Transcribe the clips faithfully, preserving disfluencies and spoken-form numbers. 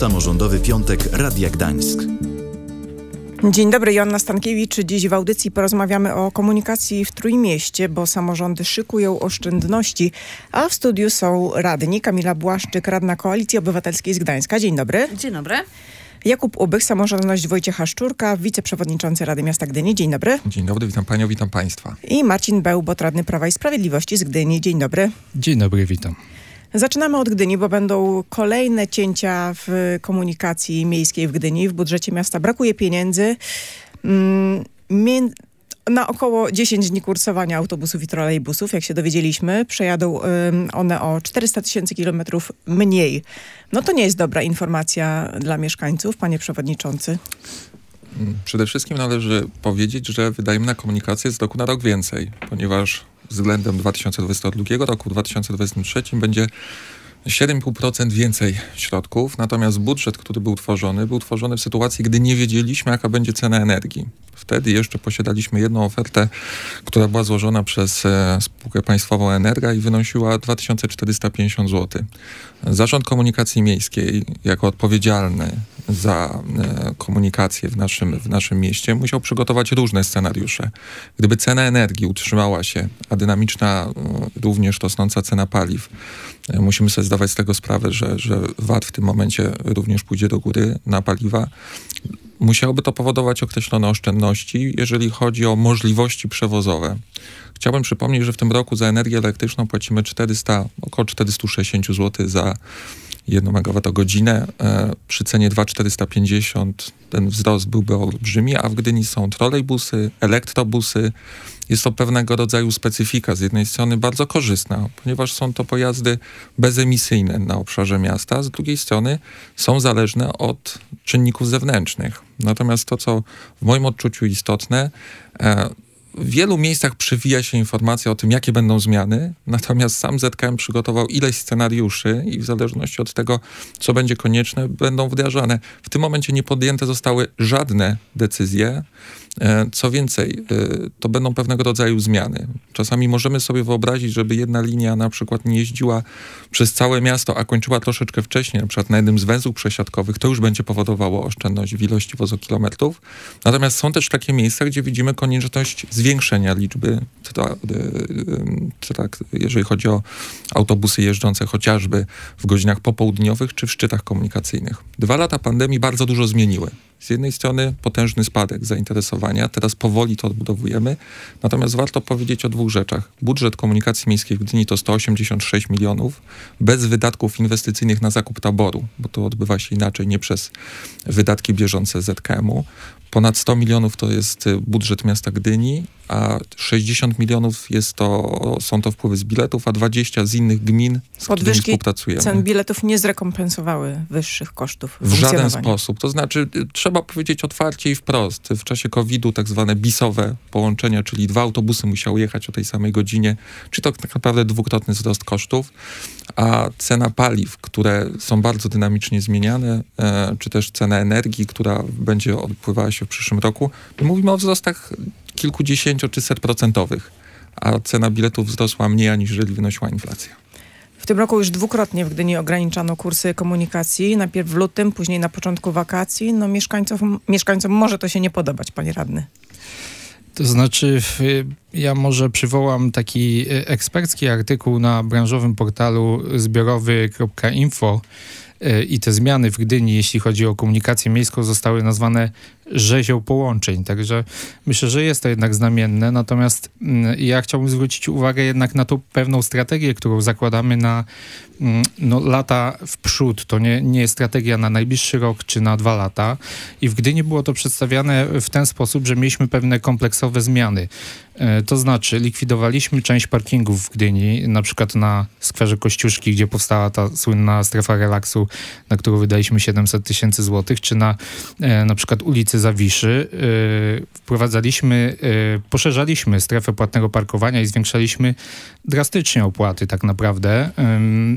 Samorządowy Piątek Radia Gdańsk. Dzień dobry, Joanna Stankiewicz. Dziś w audycji porozmawiamy o komunikacji w Trójmieście, bo samorządy szykują oszczędności, a w studiu są radni. Kamila Błaszczyk, radna Koalicji Obywatelskiej z Gdańska. Dzień dobry. Dzień dobry. Jakub Ubych, Samorządność Wojciecha Szczurka, wiceprzewodniczący Rady Miasta Gdyni. Dzień dobry. Dzień dobry, witam panią, witam państwa. I Marcin Bełbot, radny Prawa i Sprawiedliwości z Gdyni. Dzień dobry. Dzień dobry, witam. Zaczynamy od Gdyni, bo będą kolejne cięcia w komunikacji miejskiej w Gdyni. W budżecie miasta brakuje pieniędzy. Na około dziesięć dni kursowania autobusów i trolejbusów, jak się dowiedzieliśmy, przejadą one o czterysta tysięcy kilometrów mniej. No to nie jest dobra informacja dla mieszkańców, panie przewodniczący. Przede wszystkim należy powiedzieć, że wydajemy na komunikację z roku na rok więcej, ponieważ względem dwa tysiące dwudziestego drugiego roku, w dwa tysiące dwudziestym trzecim będzie siedem i pół procent więcej środków, natomiast budżet, który był tworzony, był tworzony w sytuacji, gdy nie wiedzieliśmy, jaka będzie cena energii. Wtedy jeszcze posiadaliśmy jedną ofertę, która była złożona przez e, spółkę państwową Energa i wynosiła dwa tysiące czterysta pięćdziesiąt złotych. Zarząd Komunikacji Miejskiej, jako odpowiedzialny za e, komunikację w naszym, w naszym mieście, musiał przygotować różne scenariusze. Gdyby cena energii utrzymała się, a dynamiczna e, również rosnąca cena paliw, e, musimy sobie zdawać z tego sprawę, że, że V A T w tym momencie również pójdzie do góry na paliwa. Musiałoby to powodować określone oszczędności, jeżeli chodzi o możliwości przewozowe. Chciałbym przypomnieć, że w tym roku za energię elektryczną płacimy czterysta, około czterysta sześćdziesiąt złotych za jedną megawattogodzinę. E, przy cenie dwa tysiące czterysta pięćdziesiąt ten wzrost byłby olbrzymi, a w Gdyni są trolejbusy, elektrobusy. Jest to pewnego rodzaju specyfika, z jednej strony bardzo korzystna, ponieważ są to pojazdy bezemisyjne na obszarze miasta, z drugiej strony są zależne od czynników zewnętrznych. Natomiast to, co w moim odczuciu istotne, e, w wielu miejscach przewija się informacja o tym, jakie będą zmiany, natomiast sam Z K M przygotował ileś scenariuszy i w zależności od tego, co będzie konieczne, będą wdrażane. W tym momencie nie podjęte zostały żadne decyzje. Co więcej, to będą pewnego rodzaju zmiany. Czasami możemy sobie wyobrazić, żeby jedna linia na przykład nie jeździła przez całe miasto, a kończyła troszeczkę wcześniej, na przykład na jednym z węzłów przesiadkowych, to już będzie powodowało oszczędność w ilości wozokilometrów. Natomiast są też takie miejsca, gdzie widzimy konieczność zwiększenia liczby, tak, jeżeli chodzi o autobusy jeżdżące chociażby w godzinach popołudniowych czy w szczytach komunikacyjnych. Dwa lata pandemii bardzo dużo zmieniły. Z jednej strony potężny spadek zainteresowania, teraz powoli to odbudowujemy, natomiast warto powiedzieć o dwóch rzeczach. Budżet komunikacji miejskiej w Gdyni to sto osiemdziesiąt sześć milionów, bez wydatków inwestycyjnych na zakup taboru, bo to odbywa się inaczej, nie przez wydatki bieżące Z K M-u. Ponad sto milionów to jest budżet miasta Gdyni, a sześćdziesiąt milionów jest to, są to wpływy z biletów, a dwadzieścia z innych gmin, z którymi współpracujemy. Cen biletów nie zrekompensowały wyższych kosztów w żaden sposób. To znaczy, trzeba powiedzieć otwarcie i wprost. W czasie kowida tak zwane bisowe połączenia, czyli dwa autobusy musiały jechać o tej samej godzinie, czy to tak naprawdę dwukrotny wzrost kosztów, a cena paliw, które są bardzo dynamicznie zmieniane, e, czy też cena energii, która będzie odpływała się w przyszłym roku, my mówimy o wzrostach kilkudziesięcio czy setprocentowych, a cena biletów wzrosła mniej, aniżeli wynosiła inflacja. W tym roku już dwukrotnie w Gdyni ograniczano kursy komunikacji. Najpierw w lutym, później na początku wakacji. No mieszkańcom, mieszkańcom może to się nie podobać, panie radny. To znaczy, ja może przywołam taki ekspercki artykuł na branżowym portalu zbiorowy kropka info i te zmiany w Gdyni, jeśli chodzi o komunikację miejską, zostały nazwane rzezią połączeń. Także myślę, że jest to jednak znamienne. Natomiast ja chciałbym zwrócić uwagę jednak na tą pewną strategię, którą zakładamy na no, lata w przód. To nie, nie jest strategia na najbliższy rok czy na dwa lata. I w Gdyni było to przedstawiane w ten sposób, że mieliśmy pewne kompleksowe zmiany. To znaczy likwidowaliśmy część parkingów w Gdyni, na przykład na skwerze Kościuszki, gdzie powstała ta słynna strefa relaksu, na którą wydaliśmy siedemset tysięcy złotych, czy na na przykład ulicy Zawiszy. Wprowadzaliśmy, poszerzaliśmy strefę płatnego parkowania i zwiększaliśmy drastycznie opłaty tak naprawdę.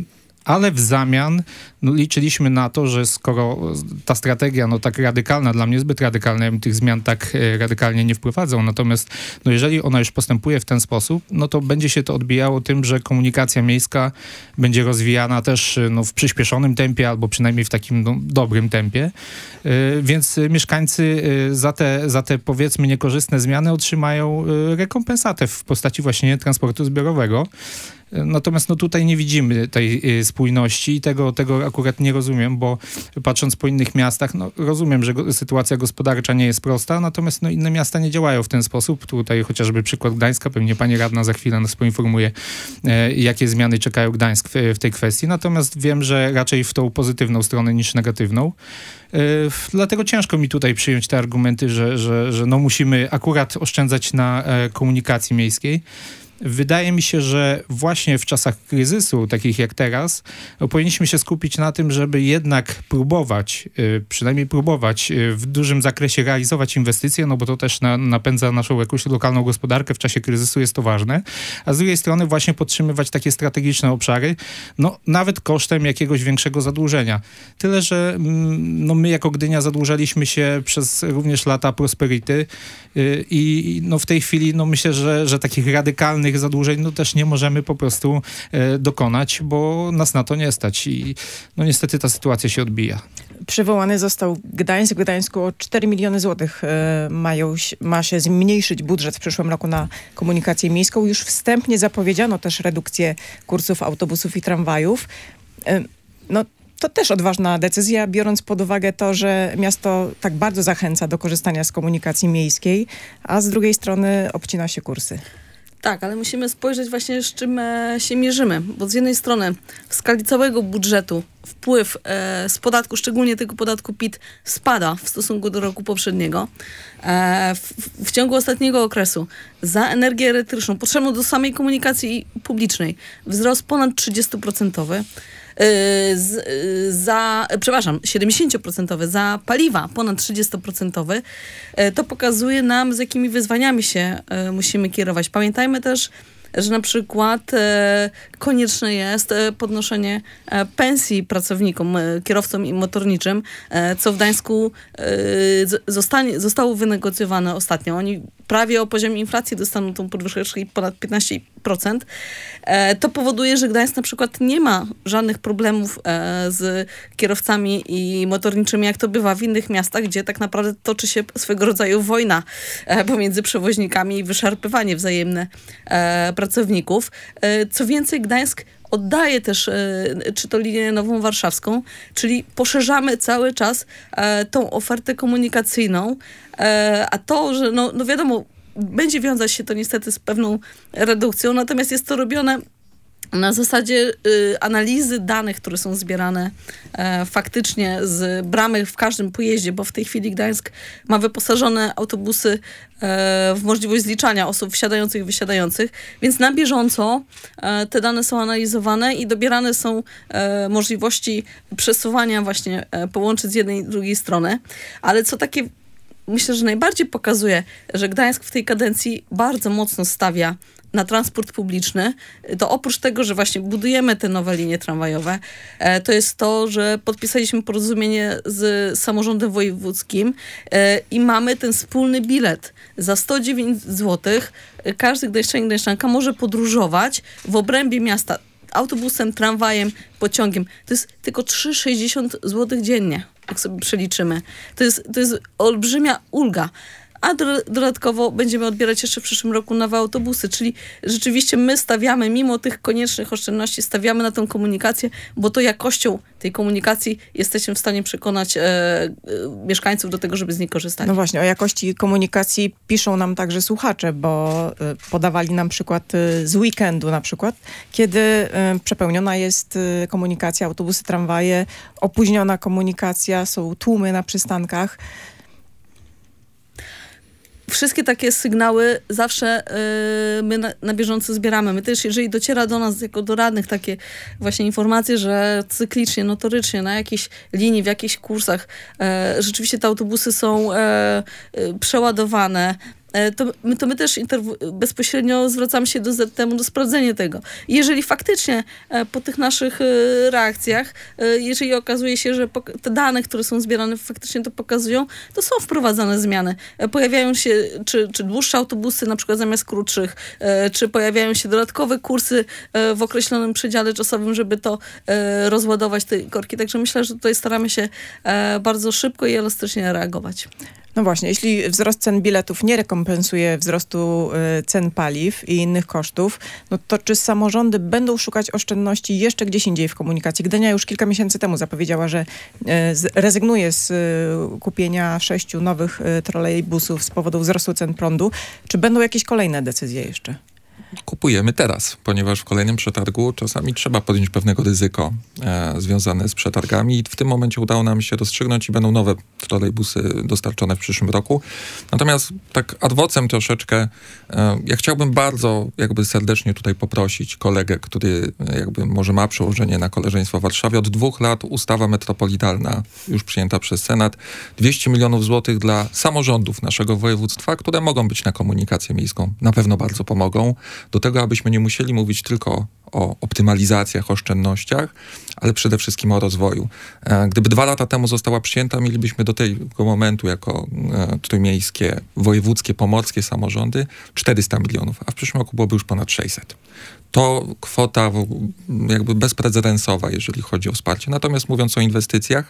ale w zamian no, liczyliśmy na to, że skoro ta strategia no tak radykalna, dla mnie zbyt radykalna, ja bym tych zmian tak e, radykalnie nie wprowadzał, natomiast no, jeżeli ona już postępuje w ten sposób, no to będzie się to odbijało tym, że komunikacja miejska będzie rozwijana też no, w przyspieszonym tempie, albo przynajmniej w takim no, dobrym tempie, e, więc mieszkańcy e, za te, za te powiedzmy niekorzystne zmiany otrzymają e, rekompensatę w postaci właśnie transportu zbiorowego. Natomiast no tutaj nie widzimy tej y, spójności i tego, tego akurat nie rozumiem, bo patrząc po innych miastach, no rozumiem, że go, sytuacja gospodarcza nie jest prosta, natomiast no inne miasta nie działają w ten sposób. Tutaj chociażby przykład Gdańska, pewnie pani radna za chwilę nas poinformuje, e, jakie zmiany czekają Gdańsk w, w tej kwestii. Natomiast wiem, że raczej w tą pozytywną stronę niż negatywną. E, dlatego ciężko mi tutaj przyjąć te argumenty, że, że, że no musimy akurat oszczędzać na e, komunikacji miejskiej. Wydaje mi się, że właśnie w czasach kryzysu, takich jak teraz, no, powinniśmy się skupić na tym, żeby jednak próbować, y, przynajmniej próbować y, w dużym zakresie realizować inwestycje, no bo to też na, napędza naszą jakąś lokalną gospodarkę, w czasie kryzysu jest to ważne, a z drugiej strony właśnie podtrzymywać takie strategiczne obszary, no nawet kosztem jakiegoś większego zadłużenia. Tyle, że mm, no, my jako Gdynia zadłużaliśmy się przez również lata prosperity y, i no, w tej chwili no, myślę, że, że takich radykalnych zadłużeń no też nie możemy po prostu e, dokonać, bo nas na to nie stać i no niestety ta sytuacja się odbija. Przywołany został Gdańsk. W Gdańsku o cztery miliony złotych e, mają, ma się zmniejszyć budżet w przyszłym roku na komunikację miejską. Już wstępnie zapowiedziano też redukcję kursów autobusów i tramwajów. E, no to też odważna decyzja, biorąc pod uwagę to, że miasto tak bardzo zachęca do korzystania z komunikacji miejskiej, a z drugiej strony obcina się kursy. Tak, ale musimy spojrzeć właśnie, z czym e, się mierzymy, bo z jednej strony w skali całego budżetu wpływ e, z podatku, szczególnie tego podatku P I T, spada w stosunku do roku poprzedniego. E, w, w ciągu ostatniego okresu za energię elektryczną potrzebną do samej komunikacji publicznej wzrost ponad trzydzieści procent. Z, za, przepraszam, siedemdziesiąt procent za paliwa ponad trzydzieści procent, to pokazuje nam, z jakimi wyzwaniami się musimy kierować. Pamiętajmy też, że na przykład e, konieczne jest e, podnoszenie e, pensji pracownikom, e, kierowcom i motorniczym, e, co w Gdańsku e, zostanie, zostało wynegocjowane ostatnio. Oni prawie o poziomie inflacji dostaną tą podwyżkę ponad piętnaście procent. E, to powoduje, że Gdańsk na przykład nie ma żadnych problemów e, z kierowcami i motorniczymi, jak to bywa w innych miastach, gdzie tak naprawdę toczy się swego rodzaju wojna e, pomiędzy przewoźnikami i wyszarpywanie wzajemne e, pracowników. E, co więcej, Gdańsk oddaje też, e, czy to linię nową warszawską, czyli poszerzamy cały czas e, tą ofertę komunikacyjną, e, a to, że no, no wiadomo, będzie wiązać się to niestety z pewną redukcją, natomiast jest to robione na zasadzie y, analizy danych, które są zbierane e, faktycznie z bramy w każdym pojeździe, bo w tej chwili Gdańsk ma wyposażone autobusy e, w możliwość zliczania osób wsiadających i wysiadających, więc na bieżąco e, te dane są analizowane i dobierane są e, możliwości przesuwania właśnie e, połączeń z jednej i drugiej strony, ale co takie myślę, że najbardziej pokazuje, że Gdańsk w tej kadencji bardzo mocno stawia na transport publiczny, to oprócz tego, że właśnie budujemy te nowe linie tramwajowe, to jest to, że podpisaliśmy porozumienie z samorządem wojewódzkim i mamy ten wspólny bilet. Za sto dziewięć złotych każdy gdańszczanin, gdańszczanka może podróżować w obrębie miasta autobusem, tramwajem, pociągiem. To jest tylko trzy sześćdziesiąt złotych dziennie, jak sobie przeliczymy. To jest, to jest olbrzymia ulga. A do, dodatkowo będziemy odbierać jeszcze w przyszłym roku nowe autobusy, czyli rzeczywiście my stawiamy, mimo tych koniecznych oszczędności, stawiamy na tą komunikację, bo to jakością tej komunikacji jesteśmy w stanie przekonać e, e, mieszkańców do tego, żeby z niej korzystali. No właśnie, o jakości komunikacji piszą nam także słuchacze, bo e, podawali nam przykład e, z weekendu na przykład, kiedy e, przepełniona jest e, komunikacja, autobusy, tramwaje, opóźniona komunikacja, są tłumy na przystankach. Wszystkie takie sygnały zawsze yy, my na, na bieżąco zbieramy. My też, jeżeli dociera do nas jako do radnych takie właśnie informacje, że cyklicznie, notorycznie na jakiejś linii, w jakichś kursach yy, rzeczywiście te autobusy są yy, yy, przeładowane, to my, to my też interw- bezpośrednio zwracamy się do Z T M-u do sprawdzenia tego. Jeżeli faktycznie po tych naszych reakcjach, jeżeli okazuje się, że te dane, które są zbierane, faktycznie to pokazują, to są wprowadzane zmiany. Pojawiają się czy, czy dłuższe autobusy, na przykład zamiast krótszych, czy pojawiają się dodatkowe kursy w określonym przedziale czasowym, żeby to rozładować te korki. Także myślę, że tutaj staramy się bardzo szybko i elastycznie reagować. No właśnie, jeśli wzrost cen biletów nie rekompensuje wzrostu y, cen paliw i innych kosztów, no to czy samorządy będą szukać oszczędności jeszcze gdzieś indziej w komunikacji? Gdynia już kilka miesięcy temu zapowiedziała, że y, z, rezygnuje z y, kupienia sześciu nowych y, trolejbusów z powodu wzrostu cen prądu. Czy będą jakieś kolejne decyzje jeszcze? Kupujemy teraz, ponieważ w kolejnym przetargu czasami trzeba podjąć pewnego ryzyko e, związane z przetargami i w tym momencie udało nam się rozstrzygnąć i będą nowe trolejbusy dostarczone w przyszłym roku. Natomiast tak ad vocem troszeczkę, e, ja chciałbym bardzo jakby serdecznie tutaj poprosić kolegę, który jakby może ma przełożenie na koleżeństwo w Warszawie. Od dwóch lat ustawa metropolitalna, już przyjęta przez Senat, dwieście milionów złotych dla samorządów naszego województwa, które mogą być na komunikację miejską. Na pewno bardzo pomogą. Do tego, abyśmy nie musieli mówić tylko o optymalizacjach, oszczędnościach, ale przede wszystkim o rozwoju. Gdyby dwa lata temu została przyjęta, mielibyśmy do tego momentu jako e, trójmiejskie, wojewódzkie, pomorskie samorządy czterysta milionów, a w przyszłym roku byłoby już ponad sześćset. To kwota jakby bezprecedensowa, jeżeli chodzi o wsparcie. Natomiast mówiąc o inwestycjach,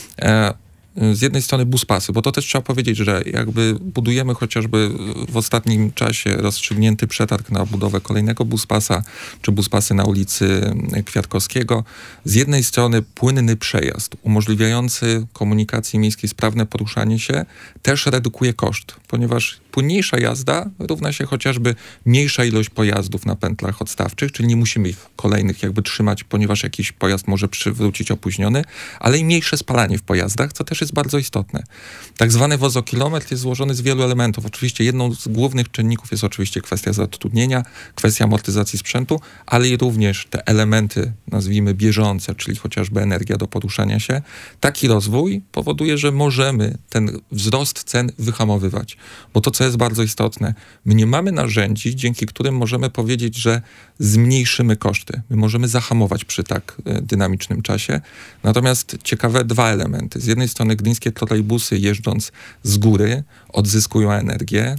e, z jednej strony buspasy, bo to też trzeba powiedzieć, że jakby budujemy chociażby w ostatnim czasie rozstrzygnięty przetarg na budowę kolejnego buspasa, czy buspasy na ulicy Kwiatkowskiego. Z jednej strony płynny przejazd, umożliwiający komunikacji miejskiej sprawne poruszanie się, też redukuje koszt, ponieważ płynniejsza jazda równa się chociażby mniejsza ilość pojazdów na pętlach odstawczych, czyli nie musimy ich kolejnych jakby trzymać, ponieważ jakiś pojazd może przywrócić opóźniony, ale i mniejsze spalanie w pojazdach, co też jest bardzo istotne. Tak zwany wozokilometr jest złożony z wielu elementów. Oczywiście jedną z głównych czynników jest oczywiście kwestia zatrudnienia, kwestia amortyzacji sprzętu, ale i również te elementy, nazwijmy bieżące, czyli chociażby energia do poruszania się. Taki rozwój powoduje, że możemy ten wzrost cen wyhamowywać. Bo to, co jest bardzo istotne, my nie mamy narzędzi, dzięki którym możemy powiedzieć, że zmniejszymy koszty. My możemy zahamować przy tak dynamicznym czasie. Natomiast ciekawe dwa elementy. Z jednej strony gdyńskie trolejbusy jeżdżąc z góry odzyskują energię.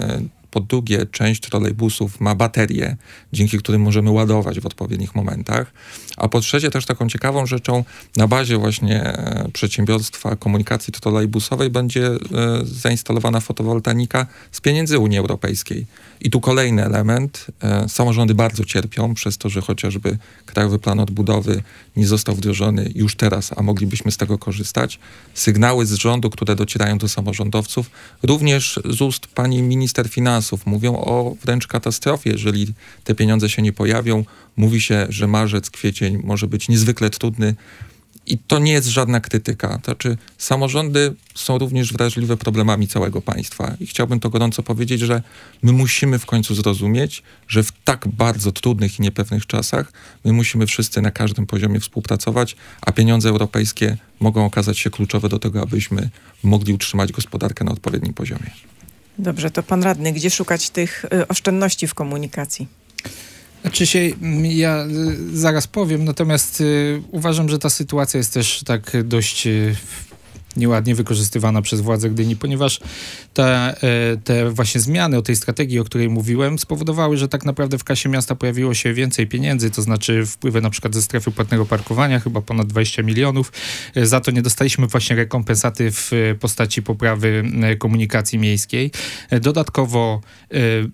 Po drugie, część trolejbusów ma baterie, dzięki którym możemy ładować w odpowiednich momentach. A po trzecie, też taką ciekawą rzeczą, na bazie właśnie przedsiębiorstwa komunikacji trolejbusowej będzie zainstalowana fotowoltaika z pieniędzy Unii Europejskiej. I tu kolejny element. Samorządy bardzo cierpią przez to, że chociażby Krajowy Plan Odbudowy nie został wdrożony już teraz, a moglibyśmy z tego korzystać. Sygnały z rządu, które docierają do samorządowców, również z ust pani minister finansów, mówią o wręcz katastrofie, jeżeli te pieniądze się nie pojawią. Mówi się, że marzec, kwiecień może być niezwykle trudny. I to nie jest żadna krytyka. To znaczy, samorządy są również wrażliwe problemami całego państwa. I chciałbym to gorąco powiedzieć, że my musimy w końcu zrozumieć, że w tak bardzo trudnych i niepewnych czasach my musimy wszyscy na każdym poziomie współpracować, a pieniądze europejskie mogą okazać się kluczowe do tego, abyśmy mogli utrzymać gospodarkę na odpowiednim poziomie. Dobrze, to pan radny, gdzie szukać tych y, oszczędności w komunikacji? Znaczy się, ja y, zaraz powiem, natomiast y, uważam, że ta sytuacja jest też tak dość y, nieładnie wykorzystywana przez władze Gdyni, ponieważ te, y, te właśnie zmiany o tej strategii, o której mówiłem, spowodowały, że tak naprawdę w kasie miasta pojawiło się więcej pieniędzy, to znaczy wpływy na przykład ze strefy płatnego parkowania, chyba ponad dwadzieścia milionów. Y, za to nie dostaliśmy właśnie rekompensaty w y, postaci poprawy y, komunikacji miejskiej. Y, dodatkowo y,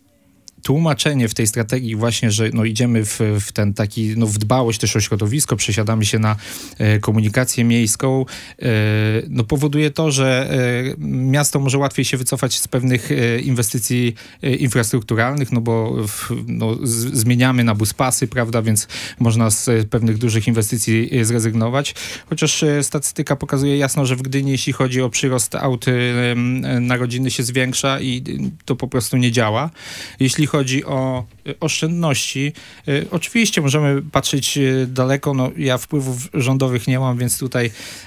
tłumaczenie w tej strategii właśnie, że no idziemy w, w ten taki, no w dbałość też o środowisko, przesiadamy się na e, komunikację miejską, e, no powoduje to, że e, miasto może łatwiej się wycofać z pewnych e, inwestycji e, infrastrukturalnych, no bo w, no, z, zmieniamy na buspasy, prawda, więc można z e, pewnych dużych inwestycji e, zrezygnować. Chociaż e, statystyka pokazuje jasno, że w Gdyni, jeśli chodzi o przyrost aut e, na rodziny się zwiększa i to po prostu nie działa. Jeśli chodzi o oszczędności, oczywiście możemy patrzeć daleko, no ja wpływów rządowych nie mam, więc tutaj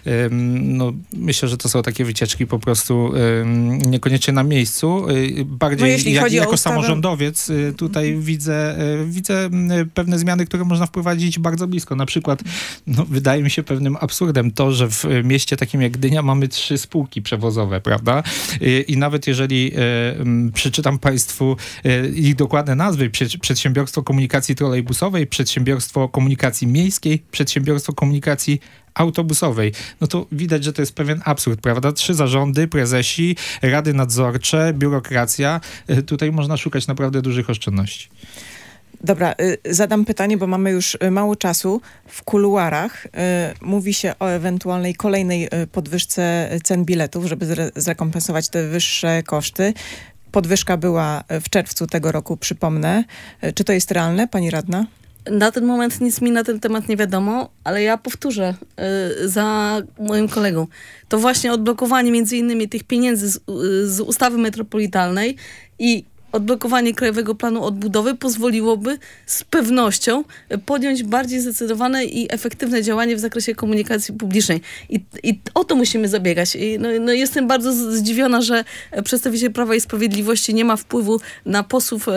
no, myślę, że to są takie wycieczki po prostu niekoniecznie na miejscu. Bardziej no, jeśli jak, chodzi jako o ustawę... samorządowiec tutaj mhm. widzę, widzę pewne zmiany, które można wprowadzić bardzo blisko. Na przykład no, wydaje mi się pewnym absurdem to, że w mieście takim jak Gdynia mamy trzy spółki przewozowe, prawda? I, i nawet jeżeli przeczytam Państwu ich dokładne nazwy, Przedsiębiorstwo Komunikacji Trolejbusowej, Przedsiębiorstwo Komunikacji Miejskiej, Przedsiębiorstwo Komunikacji Autobusowej. No to widać, że to jest pewien absurd, prawda? Trzy zarządy, prezesi, rady nadzorcze, biurokracja. Tutaj można szukać naprawdę dużych oszczędności. Dobra, zadam pytanie, bo mamy już mało czasu. W kuluarach mówi się o ewentualnej kolejnej podwyżce cen biletów, żeby zre- zrekompensować te wyższe koszty. Podwyżka była w czerwcu tego roku, przypomnę. Czy to jest realne, pani radna? Na ten moment nic mi na ten temat nie wiadomo, ale ja powtórzę y, za moim kolegą. To właśnie odblokowanie między innymi tych pieniędzy z, y, z ustawy metropolitalnej i odblokowanie Krajowego Planu Odbudowy pozwoliłoby z pewnością podjąć bardziej zdecydowane i efektywne działanie w zakresie komunikacji publicznej. I, i o to musimy zabiegać. I no, no jestem bardzo zdziwiona, że przedstawiciel Prawa i Sprawiedliwości nie ma wpływu na posłów e,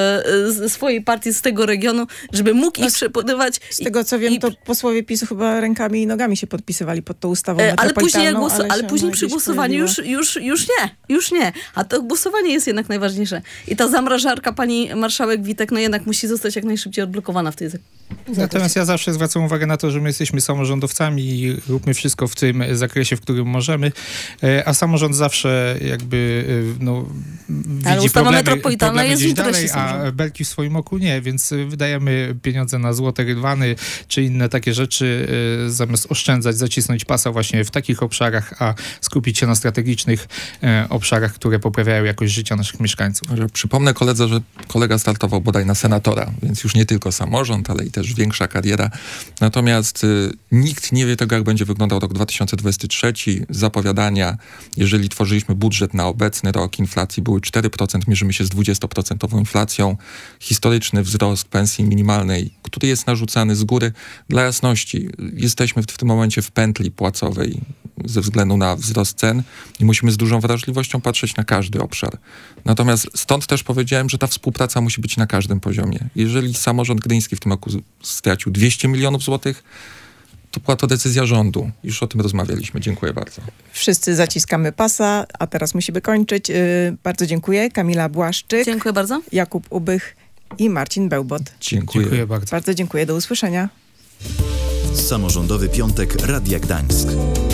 z swojej partii z tego regionu, żeby mógł no, ich przepływać. Z tego co wiem, i, to posłowie PiS-u chyba rękami i nogami się podpisywali pod tą ustawą e, ale później, jak metropolitalną. głosu, ale później przy głosowaniu już, już, już nie. Już nie. A to głosowanie jest jednak najważniejsze. I ta zamrażarka pani marszałek Witek, no jednak musi zostać jak najszybciej odblokowana w tej zakresie. Natomiast ja zawsze zwracam uwagę na to, że my jesteśmy samorządowcami i róbmy wszystko w tym zakresie, w którym możemy, a samorząd zawsze jakby no, ale widzi ustawa problemy, metropolitalna problemy jest gdzieś w interesie dalej, a samorządu. belki w swoim oku nie, więc wydajemy pieniądze na złote rydwany czy inne takie rzeczy, zamiast oszczędzać, zacisnąć pasa właśnie w takich obszarach, a skupić się na strategicznych obszarach, które poprawiają jakość życia naszych mieszkańców. Przypomnę koledze, że kolega startował bodaj na senatora, więc już nie tylko samorząd, ale i też większa kariera. Natomiast y, nikt nie wie tego, jak będzie wyglądał rok dwa tysiące dwudziesty trzeci. Zapowiadania, jeżeli tworzyliśmy budżet na obecny rok, inflacji były cztery procent, mierzymy się z dwudziestoprocentową inflacją. Historyczny wzrost pensji minimalnej, który jest narzucany z góry. Dla jasności, jesteśmy w, w tym momencie w pętli płacowej ze względu na wzrost cen i musimy z dużą wrażliwością patrzeć na każdy obszar. Natomiast stąd też powiedziałem, że ta współpraca musi być na każdym poziomie. Jeżeli samorząd gdyński w tym roku stracił dwieście milionów złotych, to była to decyzja rządu. Już o tym rozmawialiśmy. Dziękuję bardzo. Wszyscy zaciskamy pasa, a teraz musimy kończyć. Yy, bardzo dziękuję. Kamila Błaszczyk. Dziękuję bardzo. Jakub Ubych i Marcin Bełbot. Dziękuję. Dziękuję bardzo. Bardzo dziękuję. Do usłyszenia. Samorządowy Piątek Radia Gdańsk.